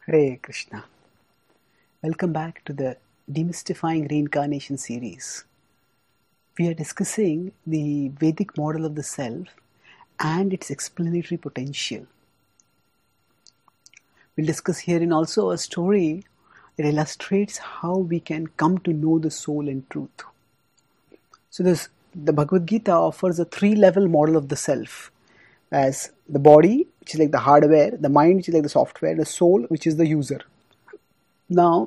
Hare Krishna. Welcome back to the Demystifying Reincarnation series. We are discussing the Vedic model of the self and its explanatory potential. We'll discuss herein also a story that illustrates how we can come to know the soul and truth. So the Bhagavad Gita offers a three-level model of the self as the body, which is like the hardware, the mind, which is like the software, the soul, which is the user. Now,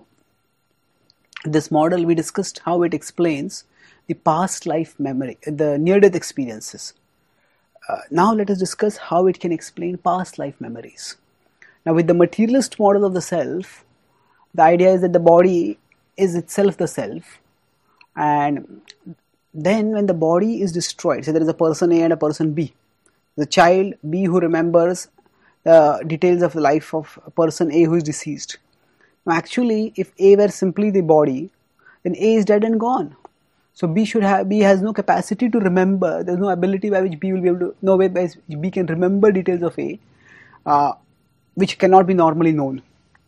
this model we discussed how it explains the past life memory, the near-death experiences. Now let us discuss how it can explain past life memories. Now with the materialist model of the self, the idea is that the body is itself the self, and then when the body is destroyed, so there is a person A and a person B. The child B who remembers the details of the life of a person A who is deceased. Now actually, if A were simply the body, then A is dead and gone. So B has no capacity to remember. There is no ability by which B will be able to, no way by which B can remember details of A, which cannot be normally known.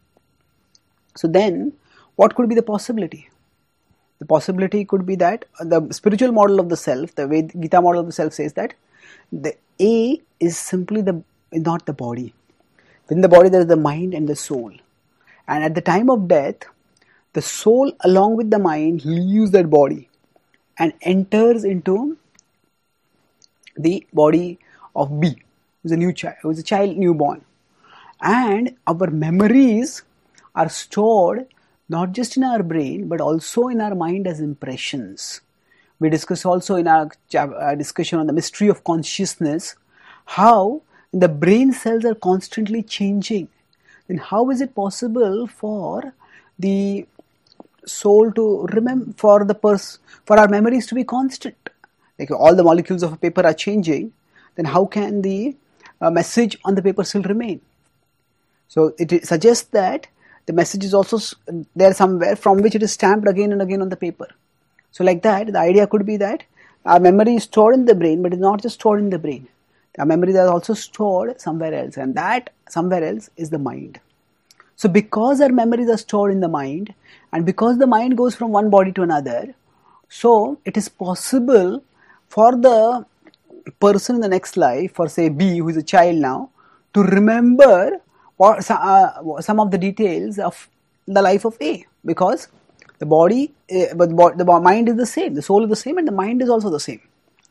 So then, what could be the possibility? The possibility could be that the spiritual model of the self, the Gita model of the self says that the A is simply not the body. Within the body there is the mind and the soul. And at the time of death, the soul along with the mind leaves that body and enters into the body of B, who is a child newborn. And our memories are stored not just in our brain but also in our mind as impressions. We discuss also in our discussion on the mystery of consciousness how the brain cells are constantly changing. Then how is it possible for the soul to remember, for our memories to be constant? Like all the molecules of a paper are changing, then how can the message on the paper still remain? So it suggests that the message is also there somewhere from which it is stamped again and again on the paper. So like that, the idea could be that our memory is stored in the brain, but it's not just stored in the brain. Our memories are also stored somewhere else, and that somewhere else is the mind. So because our memories are stored in the mind, and because the mind goes from one body to another, so it is possible for the person in the next life, for say B, who is a child now, to remember some of the details of the life of A, because the body, but the mind is the same, the soul is the same, and the mind is also the same.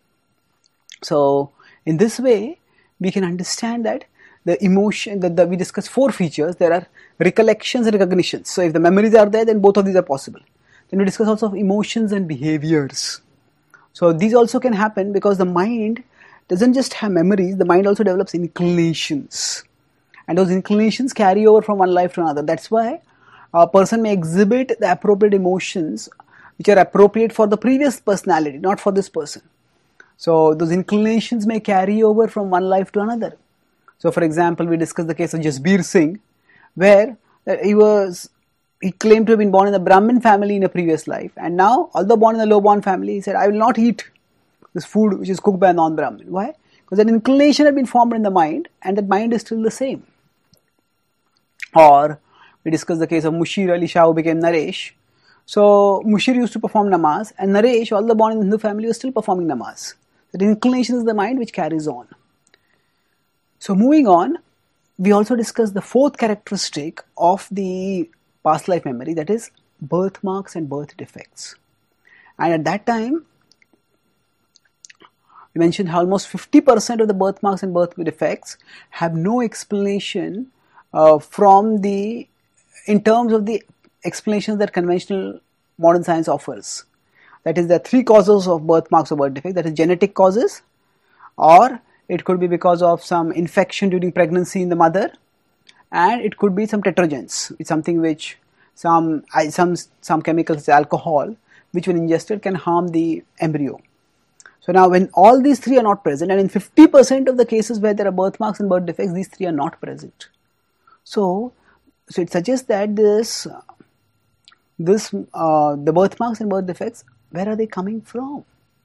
So in this way, we can understand that the emotion that we discuss four features. There are recollections and recognitions. So if the memories are there, then both of these are possible. Then we discuss also emotions and behaviors. So these also can happen because the mind doesn't just have memories, the mind also develops inclinations. And those inclinations carry over from one life to another. That's why a person may exhibit the appropriate emotions which are appropriate for the previous personality, not for this person. So those inclinations may carry over from one life to another. So for example, we discussed the case of Jasbir Singh, where he claimed to have been born in a Brahmin family in a previous life, and now, although born in a low-born family, he said, I will not eat this food which is cooked by a non-Brahmin. Why? Because an inclination had been formed in the mind, and that mind is still the same. Or we discussed the case of Mushir Ali Shah, who became Naresh. So Mushir used to perform namaz, and Naresh, although born in a Hindu family, was still performing namaz. The inclination is the mind which carries on. So moving on, we also discussed the fourth characteristic of the past life memory, that is birthmarks and birth defects. And at that time, we mentioned how almost 50% of the birthmarks and birth defects have no explanation in terms of the explanations that conventional modern science offers. That is, there are three causes of birthmarks or birth defects. That is genetic causes, or it could be because of some infection during pregnancy in the mother, and it could be some tetragens. It's something which some chemicals, alcohol, which when ingested can harm the embryo. So now when all these three are not present, and in 50% of the cases where there are birthmarks and birth defects, these three are not present. So it suggests that the birthmarks and birth defects, where are they coming from?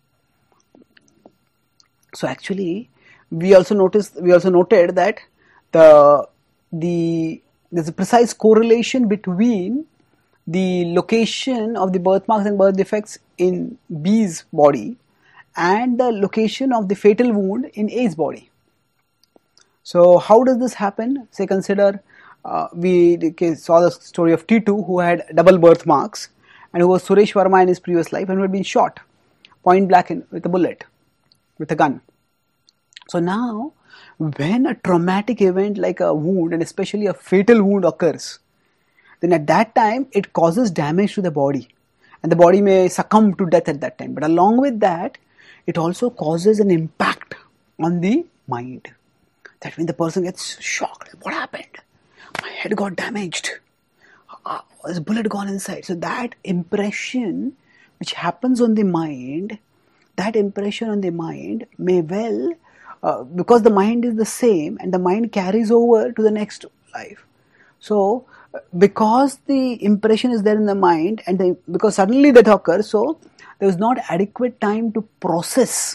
So actually, we also noted that the there's a precise correlation between the location of the birthmarks and birth defects in B's body and the location of the fatal wound in A's body. So how does this happen? Say consider we saw the story of T2 who had double birthmarks and who was Suresh Verma in his previous life and who had been shot point blank with a bullet, with a gun. So now when a traumatic event like a wound and especially a fatal wound occurs, then at that time it causes damage to the body and the body may succumb to death at that time. But along with that, it also causes an impact on the mind. That when the person gets shocked, what happened? My head got damaged. There's a bullet gone inside. So that impression which happens on the mind, that impression on the mind may well, because the mind is the same and the mind carries over to the next life. So because the impression is there in the mind and because suddenly that occurs, so there is not adequate time to process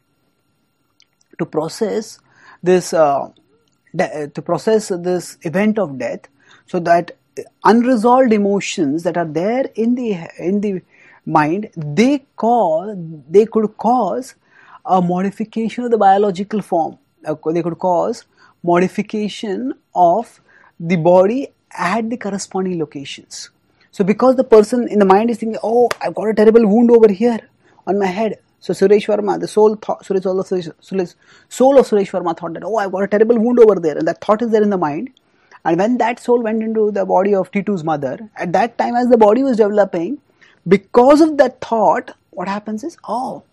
this event of death, so that unresolved emotions that are there in the mind, they could cause a modification of the biological form. They could cause modification of the body at the corresponding locations. So because the person in the mind is thinking, oh, I've got a terrible wound over here on my head. So Suresh Verma, the soul of Suresh Verma thought that, oh, I've got a terrible wound over there, and that thought is there in the mind. And when that soul went into the body of T2's mother, at that time as the body was developing, because of that thought, what happens is,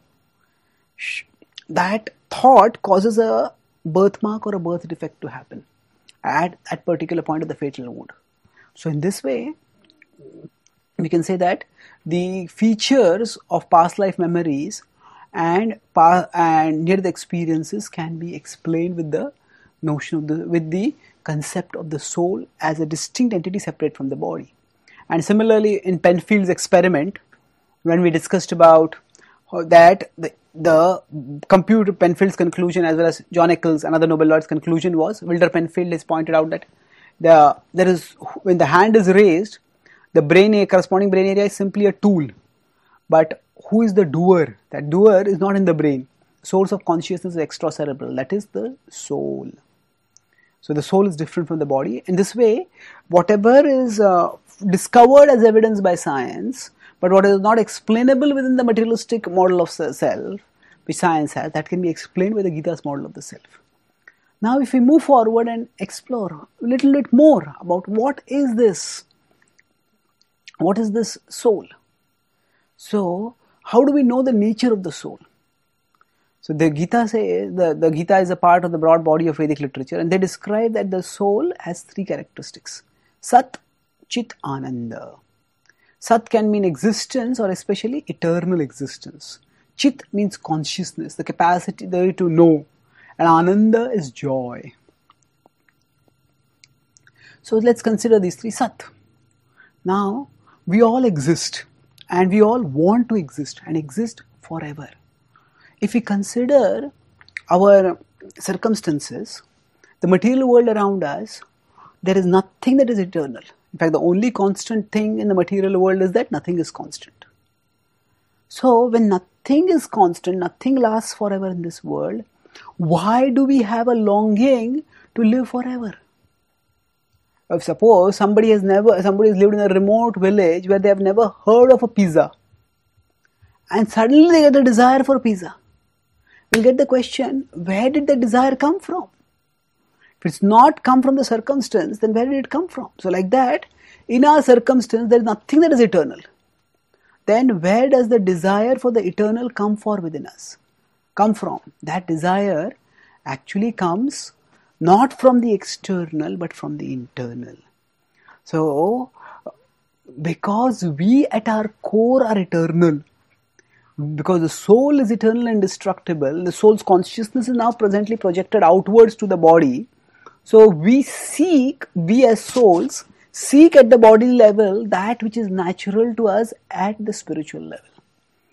that thought causes a birthmark or a birth defect to happen at that particular point of the fatal wound. So in this way, we can say that the features of past life memories and near-death experiences can be explained with the notion of with the concept of the soul as a distinct entity separate from the body. And similarly, in Penfield's experiment, when we discussed about that the computer Penfield's conclusion as well as John Eccles, another Nobel laureate's conclusion was, Wilder Penfield has pointed out that when the hand is raised, the corresponding brain area is simply a tool. But who is the doer? That doer is not in the brain. Source of consciousness is extracerebral. That is the soul. So the soul is different from the body. In this way, whatever is discovered as evidence by science, but what is not explainable within the materialistic model of self, which science has, that can be explained by the Gita's model of the self. Now if we move forward and explore a little bit more about what is this soul? So how do we know the nature of the soul? So the Gita says, the Gita is a part of the broad body of Vedic literature, and they describe that the soul has three characteristics. Sat, Chit, Ananda. Sat can mean existence or especially eternal existence. Chit means consciousness, the capacity there to know. And Ananda is joy. So let's consider these three. Sat. Now, we all exist and we all want to exist and exist forever. If we consider our circumstances, the material world around us, there is nothing that is eternal. In fact, the only constant thing in the material world is that nothing is constant. So, when nothing is constant, nothing lasts forever in this world, why do we have a longing to live forever? If suppose somebody has lived in a remote village where they have never heard of a pizza, and suddenly they get a desire for pizza, we'll get the question, where did the desire come from? If it's not come from the circumstance, then where did it come from? So like that, in our circumstance, there is nothing that is eternal. Then where does the desire for the eternal come from? That desire actually comes not from the external, but from the internal. So, because we at our core are eternal, because the soul is eternal and indestructible, the soul's consciousness is now presently projected outwards to the body. So we as souls, seek at the body level that which is natural to us at the spiritual level.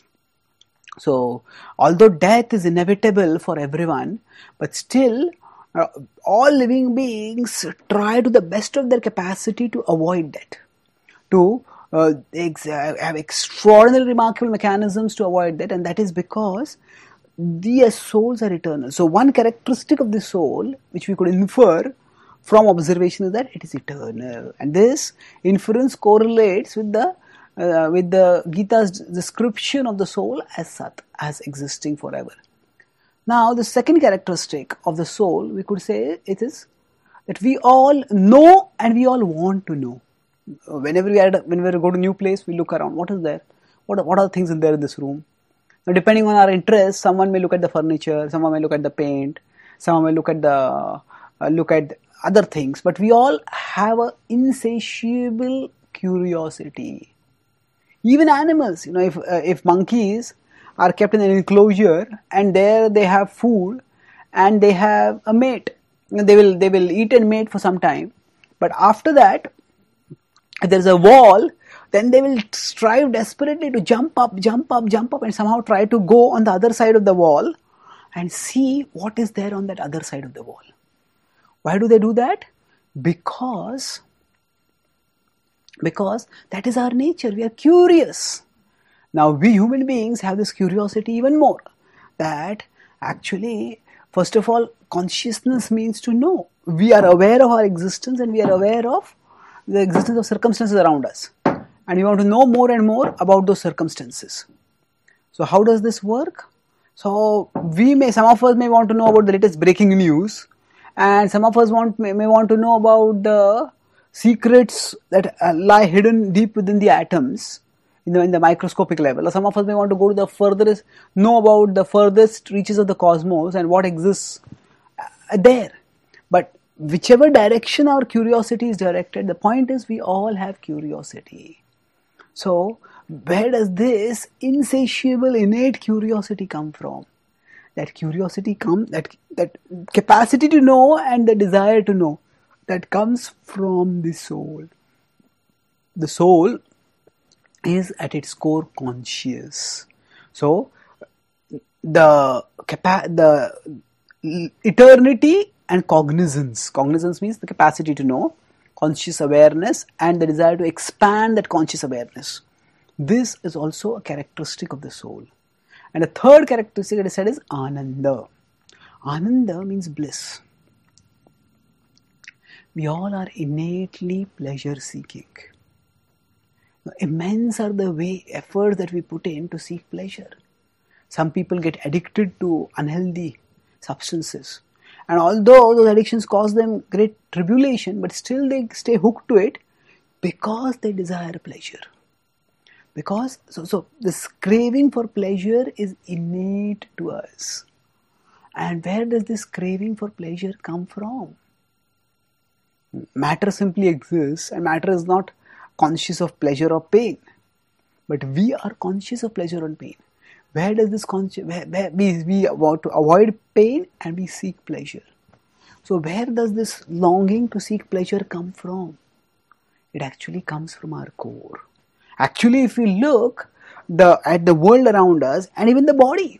So, although death is inevitable for everyone, but still Uh, all living beings try to the best of their capacity to avoid that, to have extraordinary remarkable mechanisms to avoid that, and that is because the souls are eternal. So one characteristic of the soul which we could infer from observation is that it is eternal, and this inference correlates with the Gita's description of the soul as Sat, as existing forever. Now, the second characteristic of the soul, we could say it is that we all know and we all want to know. Whenever we go to a new place, we look around. What is there? What are the things in there in this room? Now, depending on our interest, someone may look at the furniture, someone may look at the paint, someone may look at other things. But we all have an insatiable curiosity. Even animals, if monkeys are kept in an enclosure and there they have food and they have a mate, they will eat and mate for some time, but after that, if there is a wall, then they will strive desperately to jump up and somehow try to go on the other side of the wall and see what is there on that other side of the wall. Why do they do that? Because that is our nature. We are curious. Now, we human beings have this curiosity even more, that actually, first of all, consciousness means to know. We are aware of our existence and we are aware of the existence of circumstances around us. And we want to know more and more about those circumstances. So, how does this work? So, some of us may want to know about the latest breaking news, and some of us may want to know about the secrets that lie hidden deep within the atoms. In the microscopic level, or some of us may want to go to know about the furthest reaches of the cosmos and what exists there. But whichever direction our curiosity is directed, the point is we all have curiosity. So, where does this insatiable, innate curiosity come from? That curiosity that capacity to know and the desire to know, that comes from the soul. The soul is at its core conscious. So, the eternity and cognizance. Cognizance means the capacity to know, conscious awareness, and the desire to expand that conscious awareness. This is also a characteristic of the soul. And the third characteristic that is said is Ananda. Ananda means bliss. We all are innately pleasure seeking. Immense are the efforts that we put in to seek pleasure. Some people get addicted to unhealthy substances, and although those addictions cause them great tribulation, but still they stay hooked to it because they desire pleasure. Because so this craving for pleasure is innate to us. And where does this craving for pleasure come from? Matter simply exists, and matter is not conscious of pleasure or pain, but we are conscious of pleasure and pain. Where does this where we want to avoid pain and we seek pleasure? So where does this longing to seek pleasure come from? It actually comes from our core. Actually, if we look at the world around us and even the body,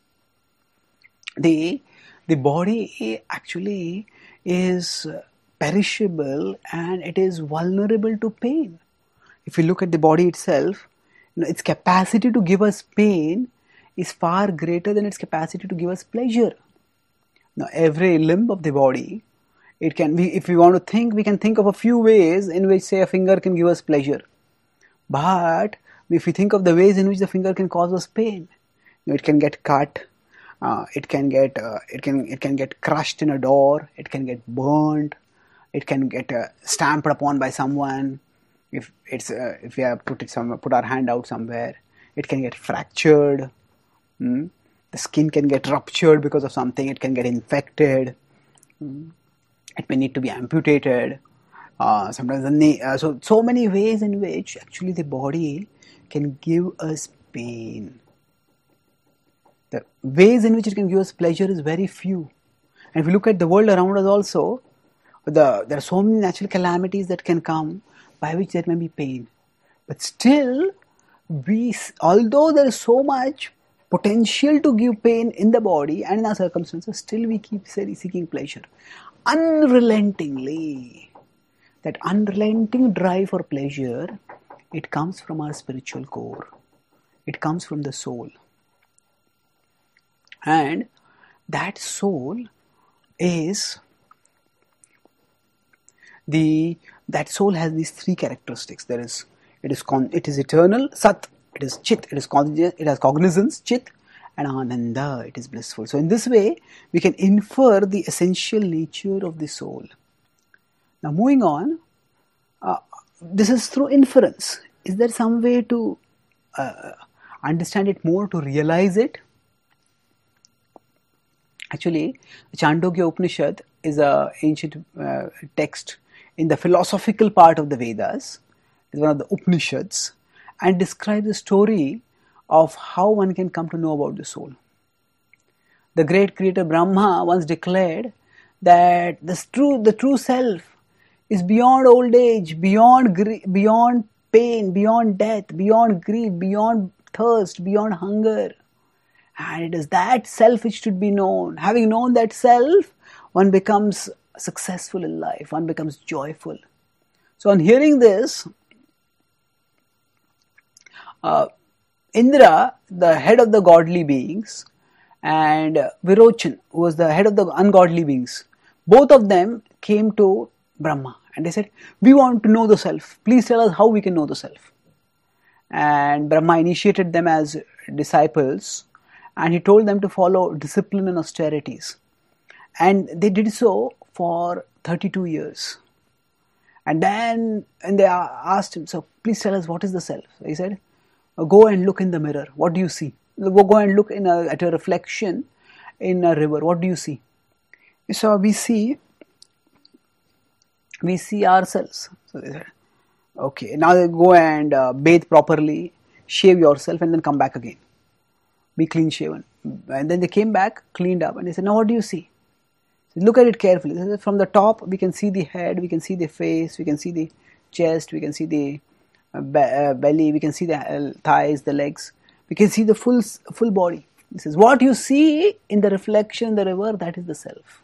the body actually is perishable and it is vulnerable to pain. If you look at the body itself, its capacity to give us pain is far greater than its capacity to give us pleasure. Now, every limb of the body, if we want to think, we can think of a few ways in which, say, a finger can give us pleasure. But if we think of the ways in which the finger can cause us pain, it can get cut, it can get crushed in a door, it can get burned, it can get stamped upon by someone. If we have put our hand out somewhere, it can get fractured. The skin can get ruptured because of something. It can get infected. It may need to be amputated. Sometimes the knee. So many ways in which actually the body can give us pain. The ways in which it can give us pleasure is very few. And if you look at the world around us also, there are so many natural calamities that can come by which there may be pain. But still, although there is so much potential to give pain in the body and in our circumstances, still we keep seeking pleasure. Unrelentingly. That unrelenting drive for pleasure, it comes from our spiritual core. It comes from the soul. And that soul is that soul has these three characteristics. It is eternal, Sat, it is Chit, it has cognizance, Chit, and Ananda, it is blissful. So in this way, we can infer the essential nature of the soul. Now moving on, this is through inference. Is there some way to understand it more, to realize it? Actually, the Chandogya Upanishad is an ancient text in the philosophical part of the Vedas. It's one of the Upanishads and describes the story of how one can come to know about the soul. The great creator Brahma once declared that the true self is beyond old age, beyond pain, beyond death, beyond grief, beyond thirst, beyond hunger. And it is that self which should be known. Having known that self, one becomes successful in life, one becomes joyful. So on hearing this, Indra, the head of the godly beings, and Virochan, who was the head of the ungodly beings, both of them came to Brahma and they said, we want to know the self. Please tell us how we can know the self. And Brahma initiated them as disciples and he told them to follow discipline and austerities. And they did so for 32 years. And then they asked him, so please tell us what is the self. So he said, go and look in the mirror. What do you see? Go and look at a reflection in a river. What do you see? So we see ourselves. So they said, okay, now go and bathe properly, shave yourself and then come back again. Be clean shaven. And then they came back, cleaned up and they said, now what do you see? So look at it carefully. From the top we can see the head, we can see the face, we can see the chest, we can see the belly, we can see the thighs, the legs. We can see the full body. This is what you see in the reflection in the river, that is the self.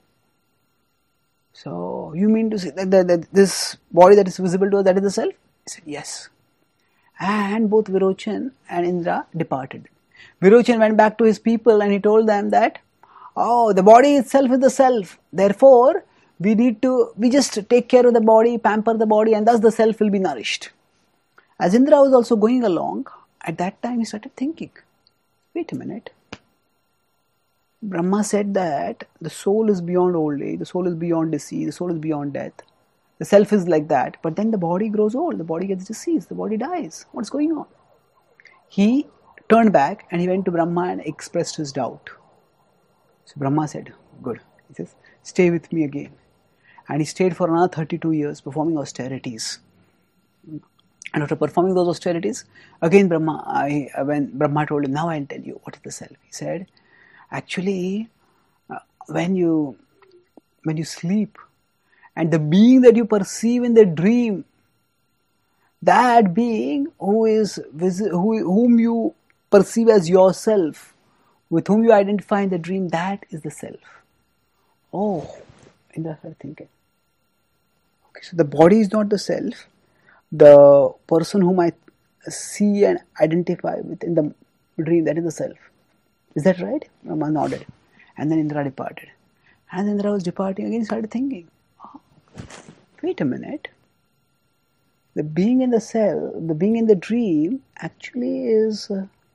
So you mean to say that this body that is visible to us, that is the self? He said, yes. And both Virochan and Indra departed. Virochan went back to his people and he told them that, oh, the body itself is the self. Therefore, we just take care of the body, pamper the body, and thus the self will be nourished. As Indra was also going along, at that time he started thinking, wait a minute. Brahma said that the soul is beyond old age, the soul is beyond disease, the soul is beyond death. The self is like that, but then the body grows old, the body gets diseased, the body dies. What's going on? He turned back and he went to Brahma and expressed his doubt. So Brahma said, good. He says, stay with me again. And he stayed for another 32 years performing austerities. And after performing those austerities, again when Brahma told him, now I'll tell you what is the self. He said, actually, when you sleep, and the being that you perceive in the dream, that being whom you perceive as yourself, with whom you identify in the dream, that is the self. Oh, Indra started thinking. Okay, so the body is not the self. The person whom I see and identify with in the dream, that is the self. Is that right? Brahma nodded. And then Indra departed. And Indra was departing again, he started thinking, oh, wait a minute. The being in the self, the being in the dream actually is,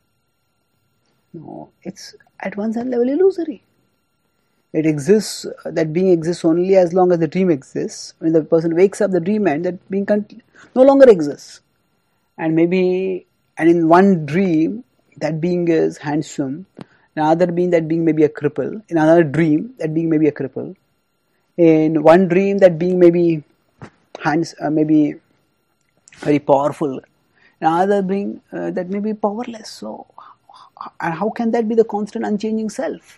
it's at one level illusory. It exists, that being exists only as long as the dream exists. When the person wakes up, the dream ends, that being no longer exists. And in one dream, that being is handsome. In another being, that being may be a cripple. In another dream, that being may be a cripple. In one dream, that being may be maybe very powerful. In another being, that may be powerless. So, and how can that be the constant, unchanging self?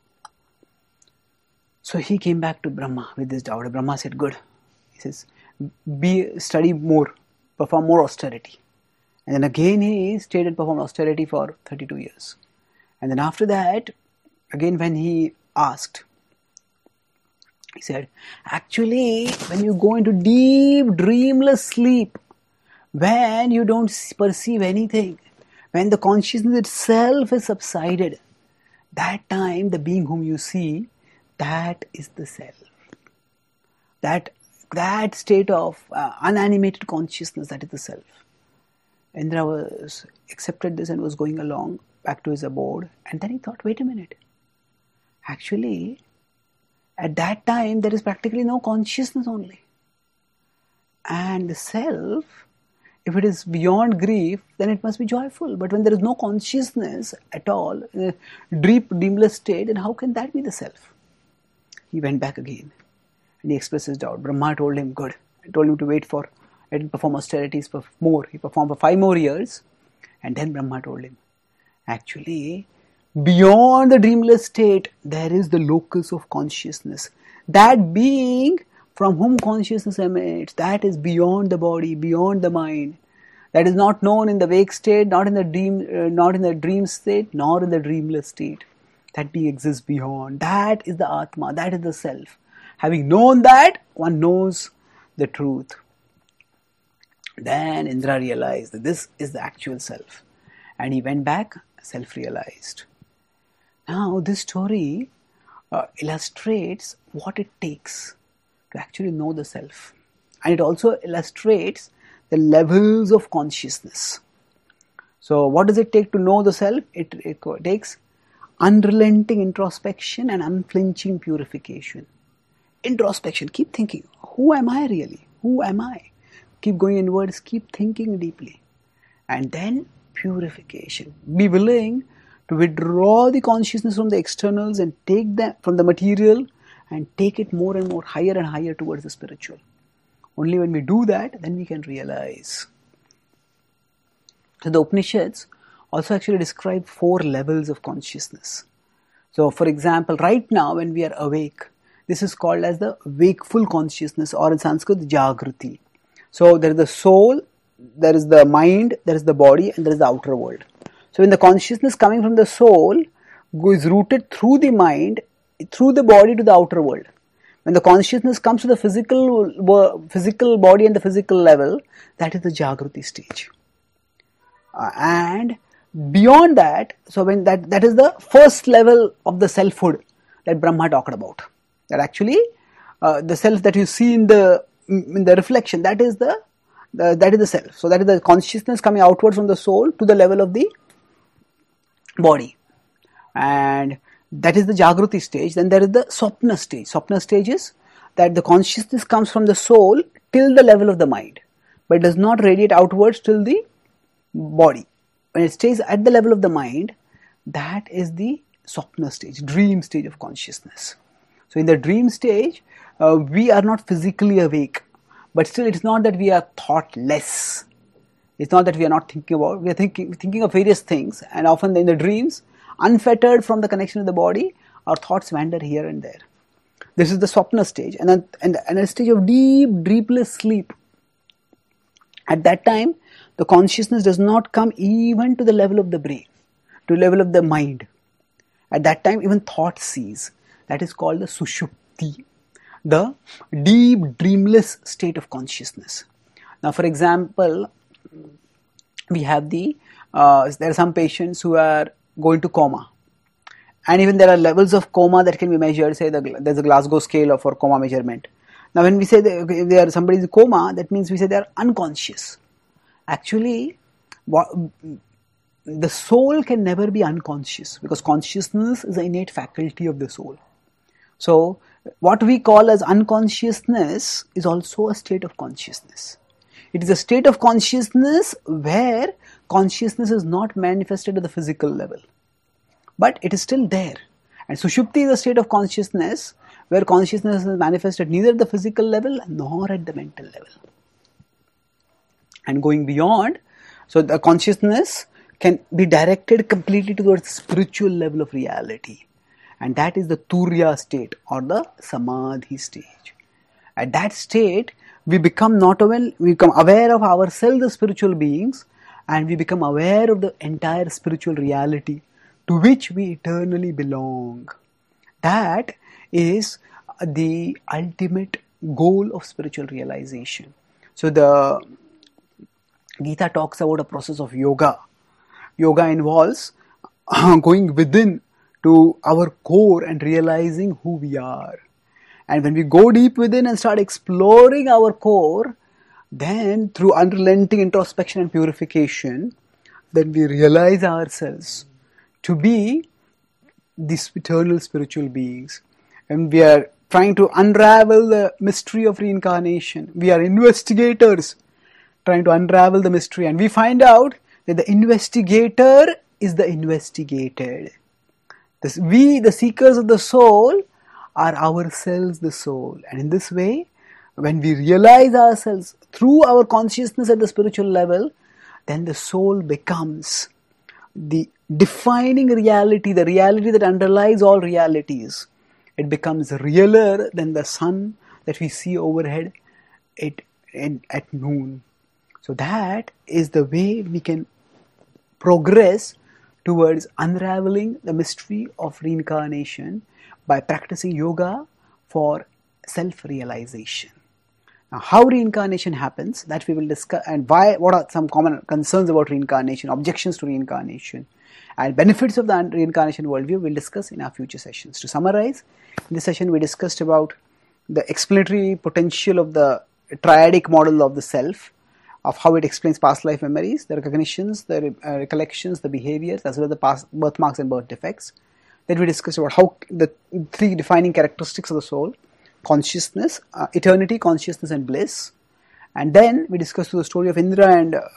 So he came back to Brahma with this doubt. Brahma said, good. He says, study more, perform more austerity. And then again he stayed and performed austerity for 32 years. And then after that, again when he asked, he said, actually, when you go into deep, dreamless sleep, when you don't perceive anything, when the consciousness itself is subsided, that time the being whom you see, that is the self. That state of unanimated consciousness, that is the self. Indra was accepted this and was going along back to his abode, and then he thought, wait a minute, actually at that time there is practically no consciousness only, and the self, if it is beyond grief, then it must be joyful. But when there is no consciousness at all, in a deep, dreamless state, then how can that be the self? He went back again and he expressed his doubt. Brahma told him, good. He told him to wait for, he didn't perform austerities for more. He performed for 5 more years. And then Brahma told him, actually, beyond the dreamless state, there is the locus of consciousness. That being from whom consciousness emanates, that is beyond the body, beyond the mind. That is not known in the wake state, not in the dream state, nor in the dreamless state. That being exists beyond. That is the Atma, that is the self. Having known that, one knows the truth. Then Indra realized that this is the actual self. And he went back, self-realized. Now this story illustrates what it takes to actually know the self. And it also illustrates the levels of consciousness. So what does it take to know the self? It takes unrelenting introspection and unflinching purification. Introspection, keep thinking, who am I really? Who am I? Keep going inwards, keep thinking deeply. And then purification. Be willing to withdraw the consciousness from the externals and take that from the material and take it more and more higher and higher towards the spiritual. Only when we do that, then we can realize. So the Upanishads also actually describe 4 levels of consciousness. So for example, right now when we are awake, this is called as the wakeful consciousness, or in Sanskrit, Jagriti. So there is the soul, there is the mind, there is the body, and there is the outer world. So when the consciousness coming from the soul is rooted through the mind, through the body to the outer world. When the consciousness comes to the physical body and the physical level, that is the Jagruti stage. And beyond that, so when that is the first level of the selfhood that Brahma talked about. That actually the self that you see in the reflection, that is the self. So that is the consciousness coming outwards from the soul to the level of the body. And that is the Jagruti stage. Then there is the Swapna stage. Swapna stage is that the consciousness comes from the soul till the level of the mind, but it does not radiate outwards till the body. When it stays at the level of the mind, that is the Swapna stage, dream stage of consciousness. So in the dream stage, we are not physically awake, but still it's not that we are thoughtless. It's not that we are not thinking about, we are thinking of various things, and often in the dreams, unfettered from the connection with the body, our thoughts wander here and there. This is the Swapna stage, and a stage of deep, dreamless sleep. At that time, the consciousness does not come even to the level of the brain, to the level of the mind. At that time, even thought cease. That is called the Sushupti, the deep, dreamless state of consciousness. Now, for example, we have there are some patients who are going to coma. And even there are levels of coma that can be measured. Say there's a Glasgow scale for coma measurement. Now when we say that somebody is in coma, that means we say they are unconscious. Actually, the soul can never be unconscious, because consciousness is an innate faculty of the soul. So what we call as unconsciousness is also a state of consciousness. It is a state of consciousness where consciousness is not manifested at the physical level, but it is still there. And Sushupti is a state of consciousness where consciousness is manifested neither at the physical level nor at the mental level. And going beyond, so the consciousness can be directed completely towards the spiritual level of reality. And that is the Turiya state or the Samadhi stage. At that state, we become aware of ourselves as spiritual beings, and we become aware of the entire spiritual reality to which we eternally belong. That is the ultimate goal of spiritual realization. So the Gita talks about a process of yoga. Yoga involves going within to our core and realizing who we are. And when we go deep within and start exploring our core, then through unrelenting introspection and purification, then we realize ourselves to be these eternal spiritual beings. And we are trying to unravel the mystery of reincarnation. We are investigators trying to unravel the mystery, and we find out that the investigator is the investigated. We, the seekers of the soul, are ourselves the soul. And in this way, when we realize ourselves through our consciousness at the spiritual level, then the soul becomes the defining reality, the reality that underlies all realities. It becomes realer than the sun that we see overhead at noon. So that is the way we can progress towards unraveling the mystery of reincarnation by practicing yoga for self-realization. Now, how reincarnation happens, that we will discuss, and what are some common concerns about reincarnation, objections to reincarnation, and benefits of the reincarnation worldview, we'll discuss in our future sessions. To summarize, in this session we discussed about the explanatory potential of the triadic model of the self, of how it explains past life memories, the recognitions, the recollections, the behaviors, as well as the past birthmarks and birth defects. Then we discussed about how the three defining characteristics of the soul: consciousness, eternity, consciousness, and bliss. And then we discussed the story of Indra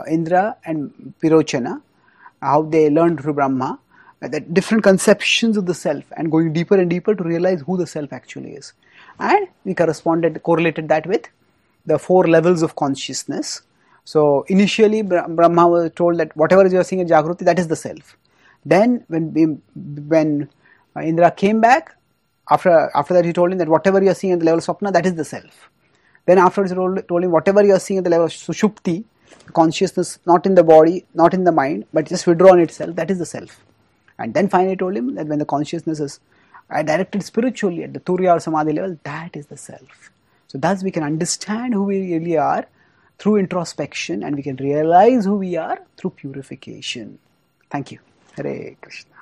and Pirochana, how they learned through Brahma, the different conceptions of the self, and going deeper and deeper to realize who the self actually is. And we correlated that with the 4 levels of consciousness. So initially Brahma was told that whatever you are seeing in Jagruti, that is the self. Then when Indra came back, after that he told him that whatever you are seeing at the level of Swapna, that is the self. Then afterwards he told him whatever you are seeing at the level of Sushupti, consciousness not in the body, not in the mind, but just withdrawn itself, that is the self. And then finally told him that when the consciousness is directed spiritually at the Turiya or Samadhi level, that is the self. So thus we can understand who we really are through introspection, and we can realize who we are through purification. Thank you. Hare Krishna.